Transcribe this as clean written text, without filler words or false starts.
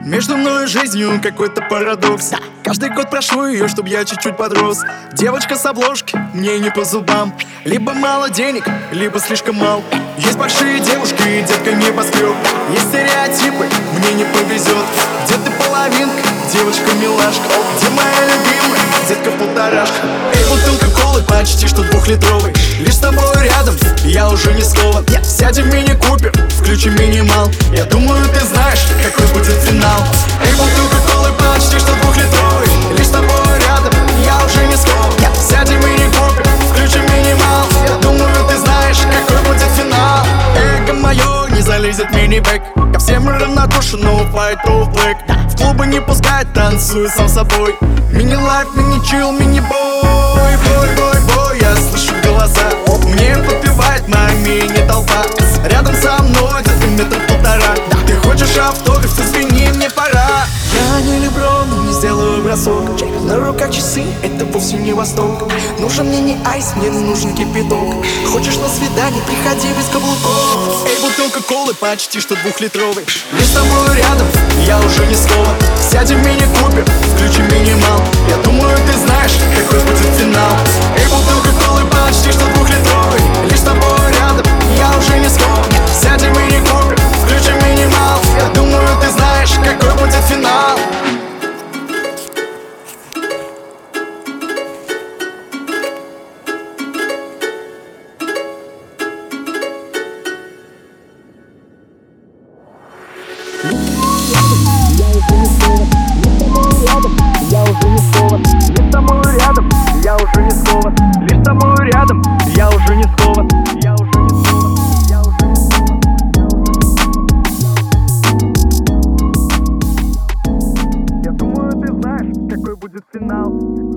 Между мной и жизнью какой-то парадокс. Каждый год прошу ее, чтоб я чуть-чуть подрос. Девочка с обложки, мне не по зубам. Либо мало денег, либо слишком мал. Есть большие девушки, детка небоскреб. Есть стереотипы, мне не повезет. Где ты половинка, девочка-милашка? Где моя любимая, детка полторашка? Эй, бутылка колы почти что двухлитровый. Лишь с тобой рядом, я уже не скован. Сядем в мини-купер, включим минимал. Я думаю, ты знаешь, какой будет финал. Эй, бутылка колы почти что двухлитровый. Лишь с тобой рядом, я уже не скован. Сядем в мини-купер, включим минимал. Я думаю, ты знаешь, какой будет финал. Эго мое не залезет в мини-бэк. Ко всем равнодушен, no fight, no black. В клубы не пускай, танцую сам собой. Мини-лайф, мини-чилл, мини-бой. Бой, я слышу голоса. Мне подпевает моя мини-толпа. Рядом со мной где-то метр полтора. Ты хочешь автограф, извини, мне пора. Я не Леброн, но не сделаю бросок. На руках часы, это вовсе не восток. Нужен мне не айс, мне нужен кипяток. Хочешь на свидание, приходи без каблуков. Эй, бутылка колы почти что двухлитровый. Лишь с тобой рядом, я уже не скован. Сядем в мини-купер, включим минимал. Я думаю, ты знаешь, какой будет финал. Эй, бутылка колы почти что двухлитровый. Лишь с тобой рядом, я уже не скован. Сядем в мини-купер, включим минимал. Я думаю, ты знаешь, какой будет финал. Я уже не скован. Лишь с тобой рядом, я уже не скован. Лишь с тобой рядом, я уже не скован. Я уже не скован. Я уже не скован. Я думаю, ты знаешь, какой будет финал.